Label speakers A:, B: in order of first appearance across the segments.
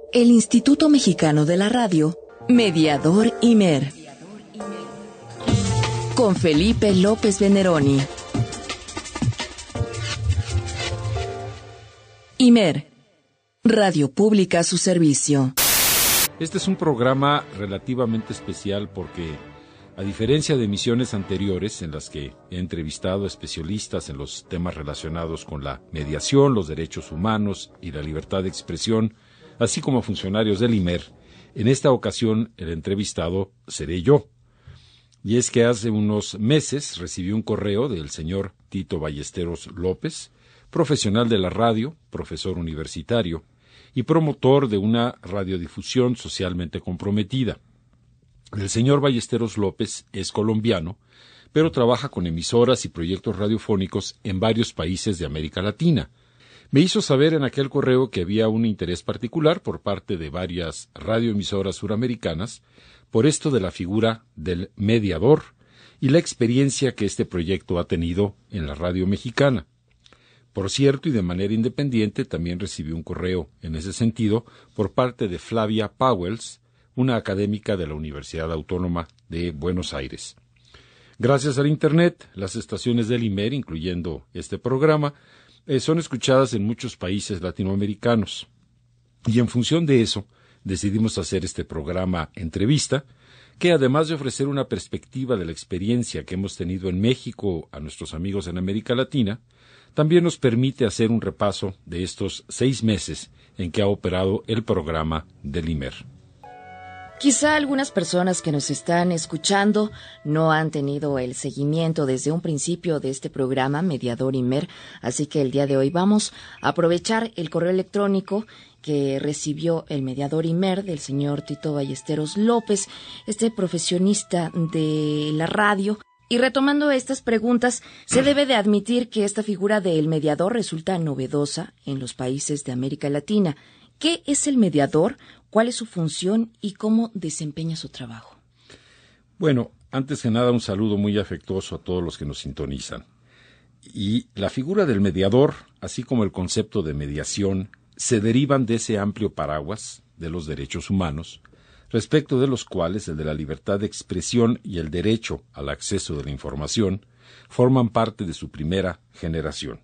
A: El Instituto Mexicano de la Radio, Mediador IMER, con Felipe López Veneroni. IMER, Radio Pública a su servicio.
B: Este es un programa relativamente especial porque, a diferencia de emisiones anteriores en las que he entrevistado a especialistas en los temas relacionados con la mediación, los derechos humanos y la libertad de expresión, así como funcionarios del IMER, en esta ocasión el entrevistado seré yo. Y es que hace unos meses recibí un correo del señor Tito Ballesteros López, profesional de la radio, profesor universitario y promotor de una radiodifusión socialmente comprometida. El señor Ballesteros López es colombiano, pero trabaja con emisoras y proyectos radiofónicos en varios países de América Latina. Me hizo saber en aquel correo que había un interés particular por parte de varias radioemisoras suramericanas por esto de la figura del mediador y la experiencia que este proyecto ha tenido en la radio mexicana. Por cierto, y de manera independiente, también recibí un correo en ese sentido por parte de Flavia Powells, una académica de la Universidad Autónoma de Buenos Aires. Gracias al Internet, las estaciones del IMER, incluyendo este programa, son escuchadas en muchos países latinoamericanos. Y en función de eso, decidimos hacer este programa entrevista, que además de ofrecer una perspectiva de la experiencia que hemos tenido en México a nuestros amigos en América Latina, también nos permite hacer un repaso de estos 6 meses en que ha operado el programa del IMER.
C: Quizá algunas personas que nos están escuchando no han tenido el seguimiento desde un principio de este programa Mediador IMER, así que el día de hoy vamos a aprovechar el correo electrónico que recibió el mediador IMER del señor Tito Ballesteros López, este profesionista de la radio. Y retomando estas preguntas, se debe de admitir que esta figura del mediador resulta novedosa en los países de América Latina. ¿Qué es el mediador? ¿Cuál es su función y cómo desempeña su trabajo?
B: Bueno, antes que nada un saludo muy afectuoso a todos los que nos sintonizan. Y la figura del mediador, así como el concepto de mediación, se derivan de ese amplio paraguas de los derechos humanos, respecto de los cuales el de la libertad de expresión y el derecho al acceso de la información forman parte de su primera generación.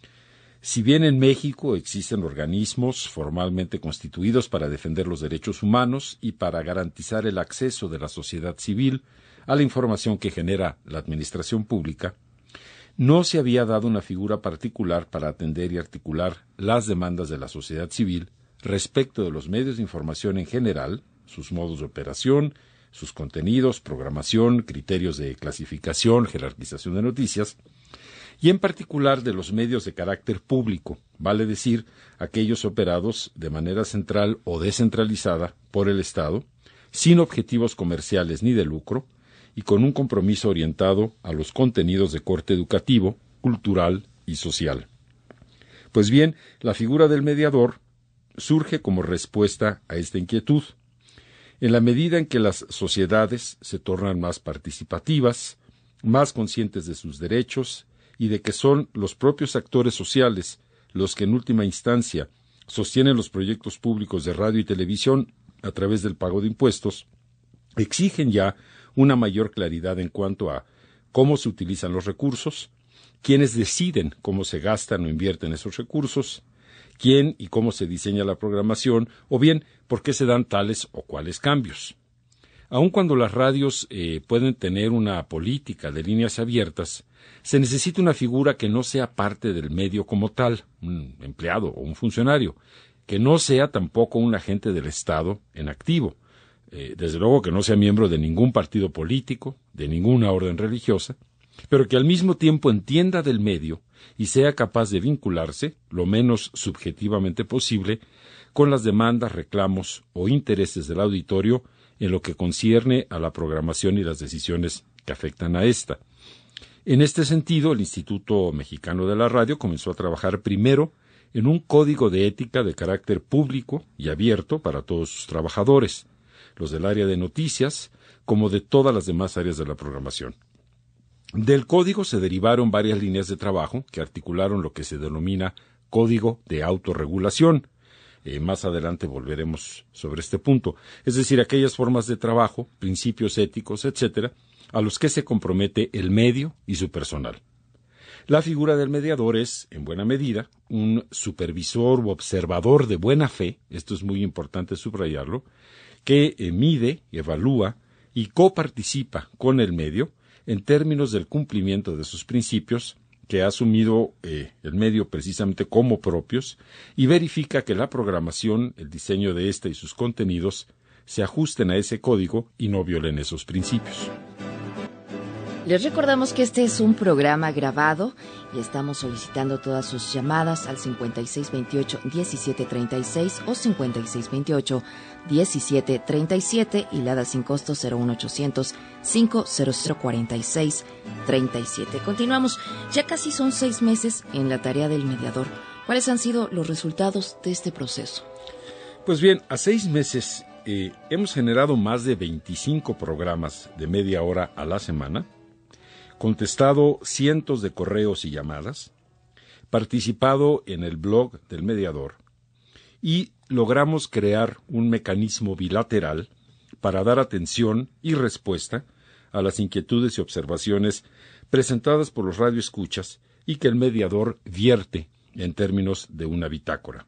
B: Si bien en México existen organismos formalmente constituidos para defender los derechos humanos y para garantizar el acceso de la sociedad civil a la información que genera la administración pública, no se había dado una figura particular para atender y articular las demandas de la sociedad civil respecto de los medios de información en general, sus modos de operación, sus contenidos, programación, criterios de clasificación, jerarquización de noticias, y en particular de los medios de carácter público, vale decir, aquellos operados de manera central o descentralizada por el Estado, sin objetivos comerciales ni de lucro, y con un compromiso orientado a los contenidos de corte educativo, cultural y social. Pues bien, la figura del mediador surge como respuesta a esta inquietud. En la medida en que las sociedades se tornan más participativas, más conscientes de sus derechos y de que son los propios actores sociales los que en última instancia sostienen los proyectos públicos de radio y televisión a través del pago de impuestos, exigen ya una mayor claridad en cuanto a cómo se utilizan los recursos, quiénes deciden cómo se gastan o invierten esos recursos, quién y cómo se diseña la programación, o bien por qué se dan tales o cuales cambios. Aun cuando las radios pueden tener una política de líneas abiertas, se necesita una figura que no sea parte del medio como tal, un empleado o un funcionario, que no sea tampoco un agente del Estado en activo, desde luego que no sea miembro de ningún partido político, de ninguna orden religiosa, pero que al mismo tiempo entienda del medio y sea capaz de vincularse, lo menos subjetivamente posible, con las demandas, reclamos o intereses del auditorio en lo que concierne a la programación y las decisiones que afectan a ésta. En este sentido, el Instituto Mexicano de la Radio comenzó a trabajar primero en un código de ética de carácter público y abierto para todos sus trabajadores, los del área de noticias, como de todas las demás áreas de la programación. Del código se derivaron varias líneas de trabajo que articularon lo que se denomina Código de Autorregulación, Más adelante volveremos sobre este punto. Es decir, aquellas formas de trabajo, principios éticos, etcétera, a los que se compromete el medio y su personal. La figura del mediador es, en buena medida, un supervisor u observador de buena fe, esto es muy importante subrayarlo, que mide, evalúa y coparticipa con el medio en términos del cumplimiento de sus principios, que ha asumido el medio precisamente como propios, y verifica que la programación, el diseño de ésta y sus contenidos se ajusten a ese código y no violen esos principios.
C: Les recordamos que este es un programa grabado y estamos solicitando todas sus llamadas al 5628-1736 o 5628-1737 y la da sin costo 01800-5004637. Continuamos. Ya casi son 6 meses en la tarea del mediador. ¿Cuáles han sido los resultados de este proceso?
B: Pues bien, a 6 meses hemos generado más de 25 programas de media hora a la semana, contestado cientos de correos y llamadas, participado en el blog del mediador y logramos crear un mecanismo bilateral para dar atención y respuesta a las inquietudes y observaciones presentadas por los radioescuchas y que el mediador vierte en términos de una bitácora.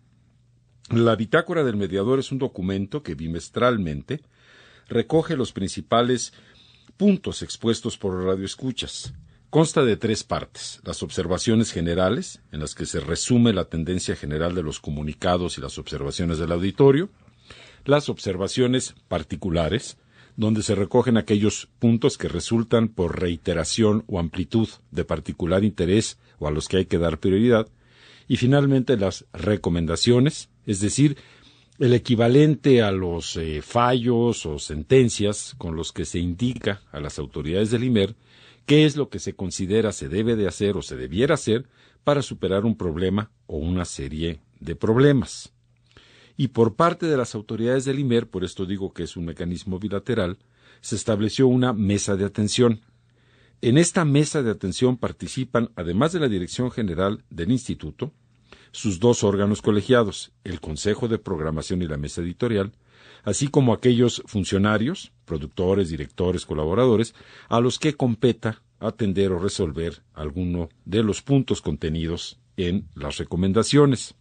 B: La bitácora del mediador es un documento que bimestralmente recoge los principales puntos expuestos por los radioescuchas. Consta de 3 partes: las observaciones generales, en las que se resume la tendencia general de los comunicados y las observaciones del auditorio; las observaciones particulares, donde se recogen aquellos puntos que resultan por reiteración o amplitud de particular interés o a los que hay que dar prioridad; y finalmente las recomendaciones, es decir, el equivalente a los fallos o sentencias con los que se indica a las autoridades del IMER qué es lo que se considera se debe de hacer o se debiera hacer para superar un problema o una serie de problemas. Y por parte de las autoridades del IMER, por esto digo que es un mecanismo bilateral, se estableció una mesa de atención. En esta mesa de atención participan, además de la Dirección General del Instituto, sus 2 órganos colegiados, el Consejo de Programación y la Mesa Editorial, así como aquellos funcionarios, productores, directores, colaboradores, a los que competa atender o resolver alguno de los puntos contenidos en las recomendaciones.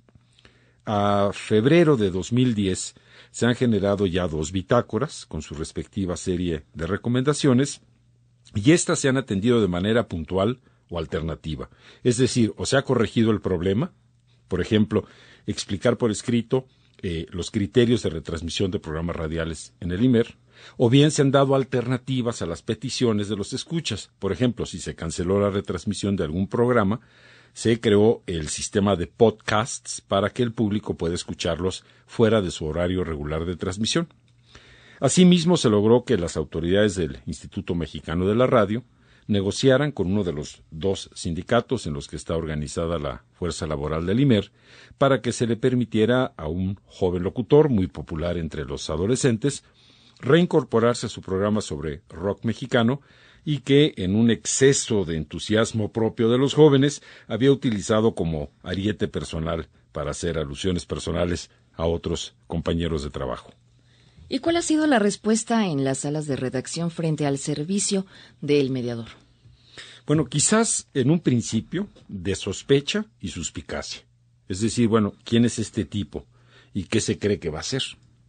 B: A febrero de 2010 se han generado ya 2 bitácoras con su respectiva serie de recomendaciones y éstas se han atendido de manera puntual o alternativa. Es decir, o se ha corregido el problema, por ejemplo, explicar por escrito los criterios de retransmisión de programas radiales en el IMER, o bien se han dado alternativas a las peticiones de los escuchas. Por ejemplo, si se canceló la retransmisión de algún programa, se creó el sistema de podcasts para que el público pueda escucharlos fuera de su horario regular de transmisión. Asimismo, se logró que las autoridades del Instituto Mexicano de la Radio negociaran con uno de los 2 sindicatos en los que está organizada la fuerza laboral del IMER para que se le permitiera a un joven locutor muy popular entre los adolescentes reincorporarse a su programa sobre rock mexicano y que, en un exceso de entusiasmo propio de los jóvenes, había utilizado como ariete personal para hacer alusiones personales a otros compañeros de trabajo.
C: ¿Y cuál ha sido la respuesta en las salas de redacción frente al servicio del mediador?
B: Bueno, quizás en un principio de sospecha y suspicacia. Es decir, bueno, ¿quién es este tipo y qué se cree que va a hacer?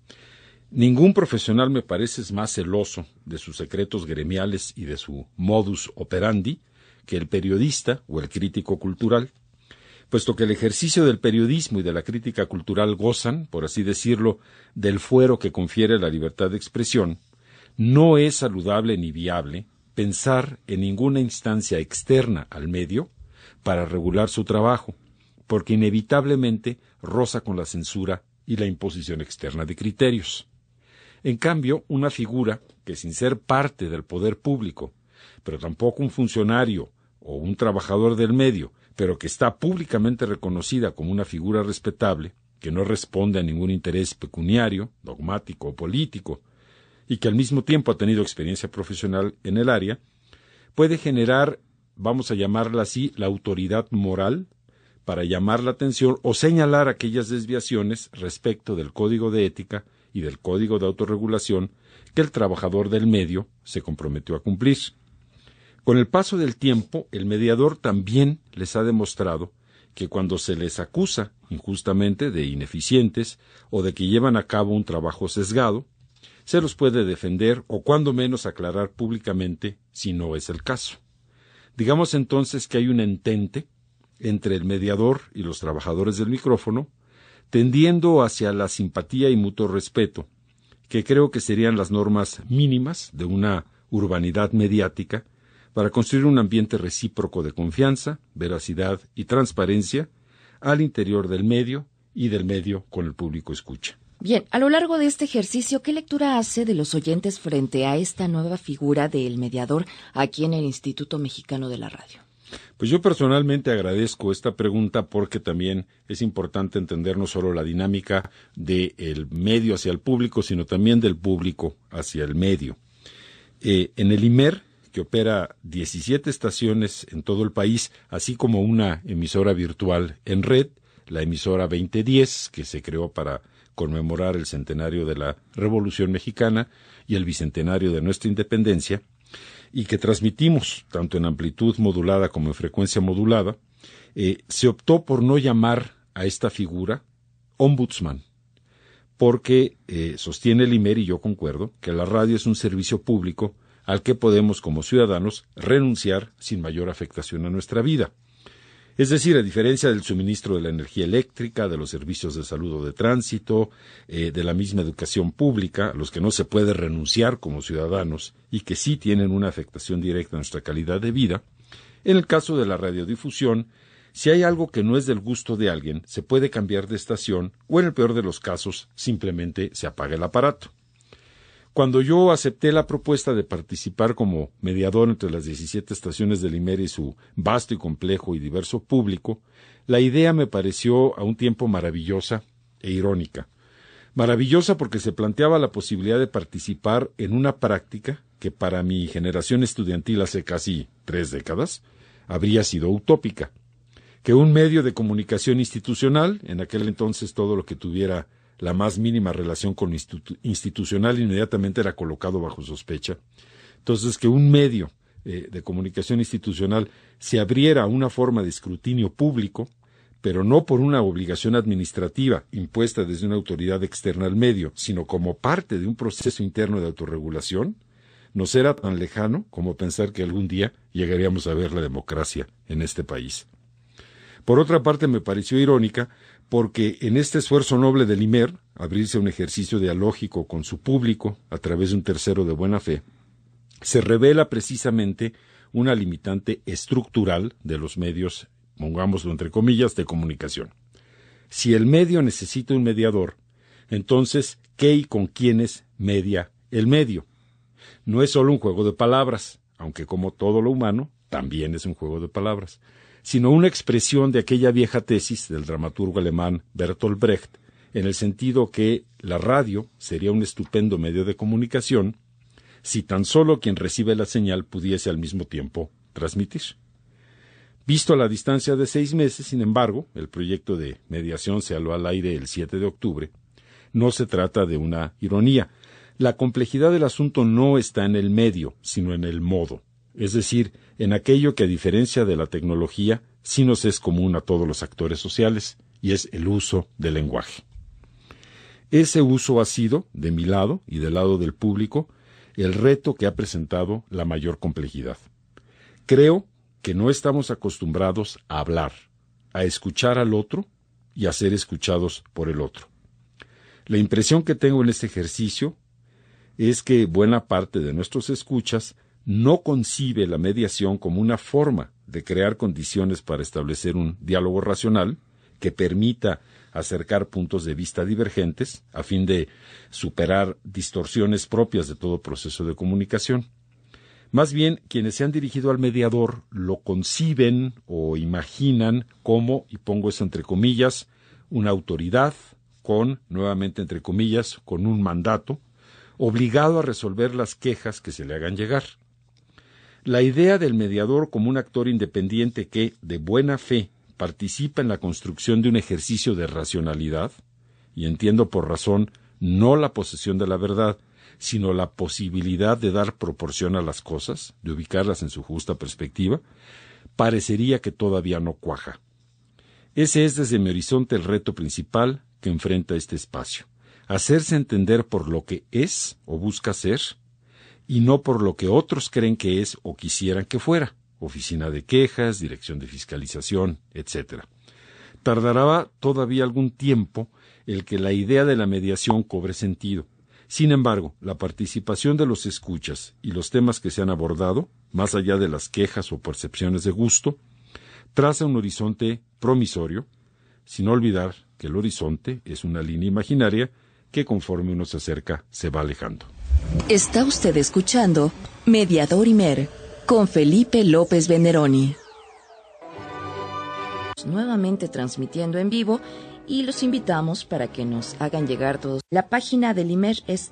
B: Ningún profesional, me parece, es más celoso de sus secretos gremiales y de su modus operandi que el periodista o el crítico cultural, puesto que el ejercicio del periodismo y de la crítica cultural gozan, por así decirlo, del fuero que confiere la libertad de expresión. No es saludable ni viable pensar en ninguna instancia externa al medio para regular su trabajo, porque inevitablemente roza con la censura y la imposición externa de criterios. En cambio, una figura que, sin ser parte del poder público, pero tampoco un funcionario o un trabajador del medio, pero que está públicamente reconocida como una figura respetable, que no responde a ningún interés pecuniario, dogmático o político, y que al mismo tiempo ha tenido experiencia profesional en el área, puede generar, vamos a llamarla así, la autoridad moral para llamar la atención o señalar aquellas desviaciones respecto del código de ética y del código de autorregulación que el trabajador del medio se comprometió a cumplir. Con el paso del tiempo, el mediador también les ha demostrado que cuando se les acusa injustamente de ineficientes o de que llevan a cabo un trabajo sesgado, se los puede defender o cuando menos aclarar públicamente si no es el caso. Digamos entonces que hay un entente entre el mediador y los trabajadores del micrófono, tendiendo hacia la simpatía y mutuo respeto, que creo que serían las normas mínimas de una urbanidad mediática para construir un ambiente recíproco de confianza, veracidad y transparencia al interior del medio y del medio con el público escucha.
C: Bien, a lo largo de este ejercicio, ¿qué lectura hace de los oyentes frente a esta nueva figura del mediador aquí en el Instituto Mexicano de la Radio?
B: Pues yo personalmente agradezco esta pregunta porque también es importante entender no solo la dinámica del medio hacia el público, sino también del público hacia el medio. En el IMER, que opera 17 estaciones en todo el país, así como una emisora virtual en red, la emisora 2010, que se creó para conmemorar el centenario de la Revolución Mexicana y el bicentenario de nuestra independencia, y que transmitimos tanto en amplitud modulada como en frecuencia modulada, se optó por no llamar a esta figura ombudsman, porque sostiene el IMER, y yo concuerdo, que la radio es un servicio público al que podemos como ciudadanos renunciar sin mayor afectación a nuestra vida. Es decir, a diferencia del suministro de la energía eléctrica, de los servicios de salud o de tránsito, de la misma educación pública, a los que no se puede renunciar como ciudadanos y que sí tienen una afectación directa a nuestra calidad de vida, en el caso de la radiodifusión, si hay algo que no es del gusto de alguien, se puede cambiar de estación o, en el peor de los casos, simplemente se apaga el aparato. Cuando yo acepté la propuesta de participar como mediador entre las 17 estaciones del IMER y su vasto y complejo y diverso público, la idea me pareció a un tiempo maravillosa e irónica. Maravillosa porque se planteaba la posibilidad de participar en una práctica que para mi generación estudiantil hace casi 3 décadas habría sido utópica. Que un medio de comunicación institucional, en aquel entonces todo lo que tuviera la más mínima relación con institucional inmediatamente era colocado bajo sospecha. Entonces, que un medio de comunicación institucional se abriera a una forma de escrutinio público, pero no por una obligación administrativa impuesta desde una autoridad externa al medio, sino como parte de un proceso interno de autorregulación, nos era tan lejano como pensar que algún día llegaríamos a ver la democracia en este país. Por otra parte, me pareció irónica porque en este esfuerzo noble del IMER, abrirse a un ejercicio dialógico con su público a través de un tercero de buena fe, se revela precisamente una limitante estructural de los medios, pongámoslo entre comillas, de comunicación. Si el medio necesita un mediador, entonces, ¿qué y con quiénes media el medio? No es solo un juego de palabras, aunque como todo lo humano, también es un juego de palabras, sino una expresión de aquella vieja tesis del dramaturgo alemán Bertolt Brecht, en el sentido que la radio sería un estupendo medio de comunicación si tan solo quien recibe la señal pudiese al mismo tiempo transmitir. Visto a la distancia de 6 meses, sin embargo, el proyecto de mediación se aló al aire el 7 de octubre. No se trata de una ironía. La complejidad del asunto no está en el medio, sino en el modo. Es decir, en aquello que a diferencia de la tecnología, sí nos es común a todos los actores sociales, y es el uso del lenguaje. Ese uso ha sido, de mi lado y del lado del público, el reto que ha presentado la mayor complejidad. Creo que no estamos acostumbrados a hablar, a escuchar al otro y a ser escuchados por el otro. La impresión que tengo en este ejercicio es que buena parte de nuestros escuchas no concibe la mediación como una forma de crear condiciones para establecer un diálogo racional que permita acercar puntos de vista divergentes a fin de superar distorsiones propias de todo proceso de comunicación. Más bien, quienes se han dirigido al mediador lo conciben o imaginan como, y pongo eso entre comillas, una autoridad con, nuevamente entre comillas, con un mandato, obligado a resolver las quejas que se le hagan llegar. La idea del mediador como un actor independiente que, de buena fe, participa en la construcción de un ejercicio de racionalidad, y entiendo por razón no la posesión de la verdad, sino la posibilidad de dar proporción a las cosas, de ubicarlas en su justa perspectiva, parecería que todavía no cuaja. Ese es desde mi horizonte el reto principal que enfrenta este espacio: hacerse entender por lo que es o busca ser, y no por lo que otros creen que es o quisieran que fuera: oficina de quejas, dirección de fiscalización, etc. Tardará todavía algún tiempo el que la idea de la mediación cobre sentido. Sin embargo, la participación de los escuchas y los temas que se han abordado, más allá de las quejas o percepciones de gusto, traza un horizonte promisorio, sin olvidar que el horizonte es una línea imaginaria que conforme uno se acerca se va alejando.
A: Está usted escuchando Mediador Imer con Felipe López Veneroni.
C: Nuevamente transmitiendo en vivo, y los invitamos para que nos hagan llegar todos. La página del IMER es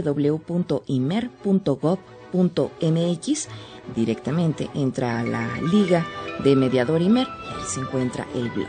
C: www.imer.gov.mx. Directamente entra a la liga de Mediador IMER y ahí se encuentra el blog.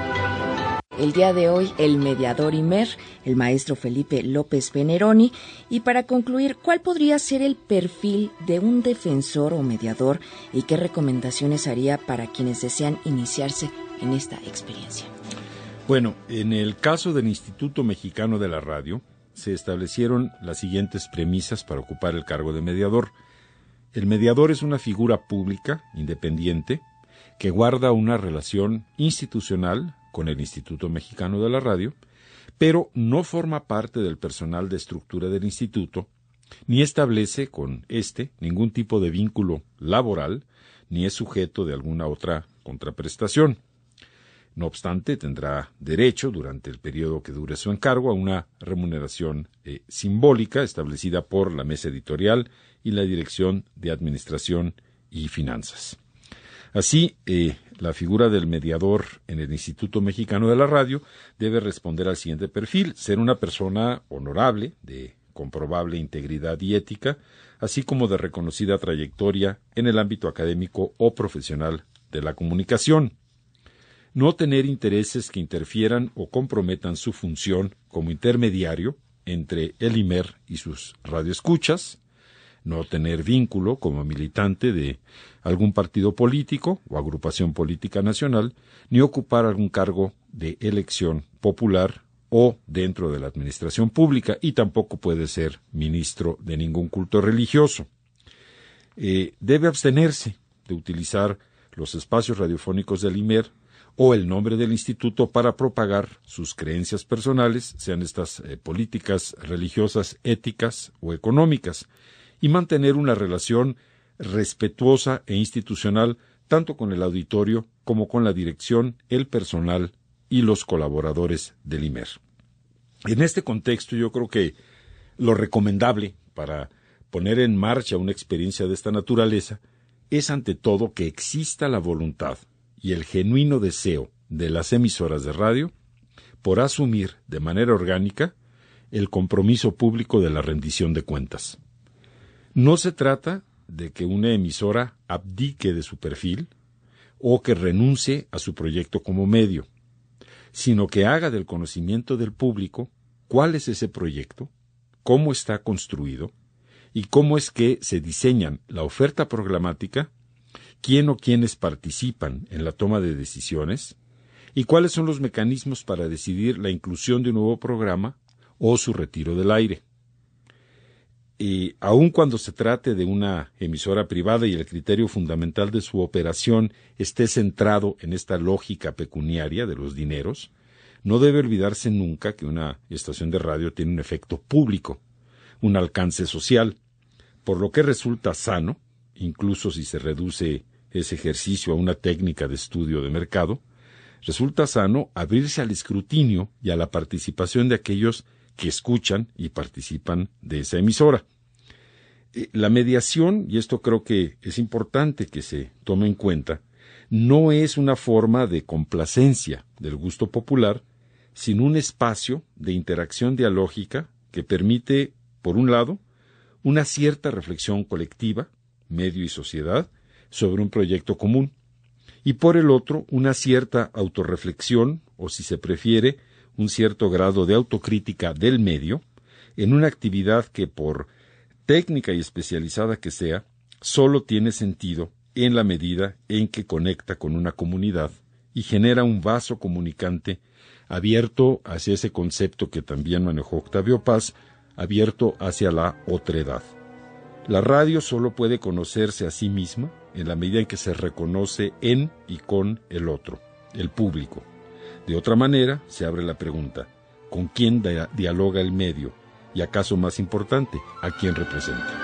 C: El día de hoy, el mediador IMER, el maestro Felipe López Veneroni. Y para concluir, ¿cuál podría ser el perfil de un defensor o mediador y qué recomendaciones haría para quienes desean iniciarse en esta experiencia?
B: Bueno, en el caso del Instituto Mexicano de la Radio, se establecieron las siguientes premisas para ocupar el cargo de mediador. El mediador es una figura pública, independiente, que guarda una relación institucional con el Instituto Mexicano de la Radio, pero no forma parte del personal de estructura del instituto, ni establece con ningún tipo de vínculo laboral, ni es sujeto de alguna otra contraprestación. No obstante, tendrá derecho, durante el periodo que dure su encargo, a una remuneración simbólica establecida por la mesa editorial y la Dirección de Administración y Finanzas. Así, la figura del mediador en el Instituto Mexicano de la Radio debe responder al siguiente perfil: ser una persona honorable, de comprobable integridad y ética, así como de reconocida trayectoria en el ámbito académico o profesional de la comunicación. No tener intereses que interfieran o comprometan su función como intermediario entre el IMER y sus radioescuchas. No tener vínculo como militante de algún partido político o agrupación política nacional, ni ocupar algún cargo de elección popular o dentro de la administración pública, y tampoco puede ser ministro de ningún culto religioso. Debe abstenerse de utilizar los espacios radiofónicos del IMER o el nombre del instituto para propagar sus creencias personales, sean estas políticas, religiosas, éticas o económicas, y mantener una relación respetuosa e institucional tanto con el auditorio como con la dirección, el personal y los colaboradores del IMER. En este contexto, yo creo que lo recomendable para poner en marcha una experiencia de esta naturaleza es ante todo que exista la voluntad y el genuino deseo de las emisoras de radio por asumir de manera orgánica el compromiso público de la rendición de cuentas. No se trata de que una emisora abdique de su perfil o que renuncie a su proyecto como medio, sino que haga del conocimiento del público cuál es ese proyecto, cómo está construido y cómo es que se diseñan la oferta programática, quién o quiénes participan en la toma de decisiones y cuáles son los mecanismos para decidir la inclusión de un nuevo programa o su retiro del aire. Y aun cuando se trate de una emisora privada y el criterio fundamental de su operación esté centrado en esta lógica pecuniaria de los dineros, no debe olvidarse nunca que una estación de radio tiene un efecto público, un alcance social, por lo que resulta sano, incluso si se reduce ese ejercicio a una técnica de estudio de mercado, resulta sano abrirse al escrutinio y a la participación de aquellos que escuchan y participan de esa emisora. La mediación, y esto creo que es importante que se tome en cuenta, no es una forma de complacencia del gusto popular, sino un espacio de interacción dialógica que permite, por un lado, una cierta reflexión colectiva, medio y sociedad, sobre un proyecto común, y por el otro una cierta autorreflexión, o si se prefiere, un cierto grado de autocrítica del medio, en una actividad que por técnica y especializada que sea, solo tiene sentido en la medida en que conecta con una comunidad y genera un vaso comunicante abierto hacia ese concepto que también manejó Octavio Paz, abierto hacia la otredad. La radio solo puede conocerse a sí misma en la medida en que se reconoce en y con el otro, el público. De otra manera, se abre la pregunta, ¿con quién dialoga el medio? Y acaso más importante, ¿a quién representa?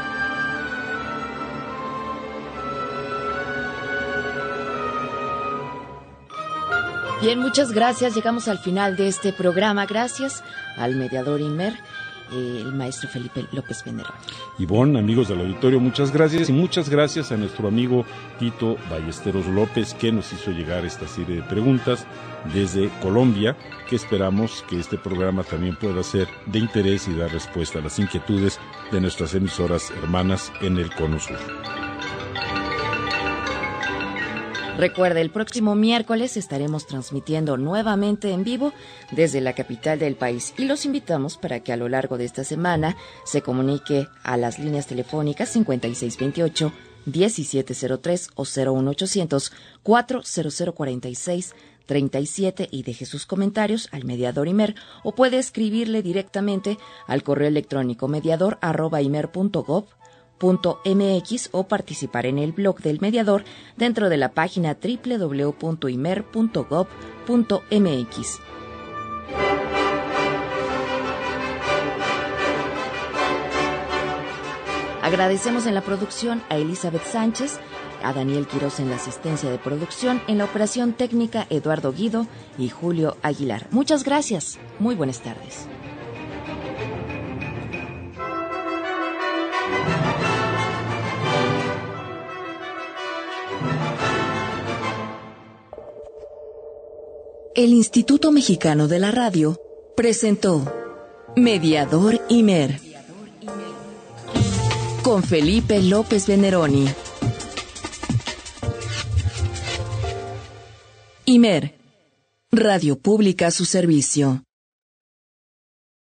C: Bien, muchas gracias. Llegamos al final de este programa. Gracias al mediador Imer, el maestro Felipe López Venderoni.
B: Ivonne, amigos del auditorio, muchas gracias. Y muchas gracias a nuestro amigo Tito Ballesteros López, que nos hizo llegar esta serie de preguntas desde Colombia, que esperamos que este programa también pueda ser de interés y dar respuesta a las inquietudes de nuestras emisoras hermanas en el Cono Sur.
C: Recuerde, el próximo miércoles estaremos transmitiendo nuevamente en vivo desde la capital del país y los invitamos para que a lo largo de esta semana se comunique a las líneas telefónicas 5628-1703 o 01800-40046-37 y deje sus comentarios al mediador Imer o puede escribirle directamente al correo electrónico mediador@imer.gov.mx o participar en el blog del mediador dentro de la página www.imer.gov.mx. Agradecemos en la producción a Elizabeth Sánchez, a Daniel Quiroz en la asistencia de producción, en la operación técnica Eduardo Guido y Julio Aguilar. Muchas gracias. Muy buenas tardes.
A: El Instituto Mexicano de la Radio presentó Mediador Imer con Felipe López Venderoni. Imer, Radio Pública a su servicio.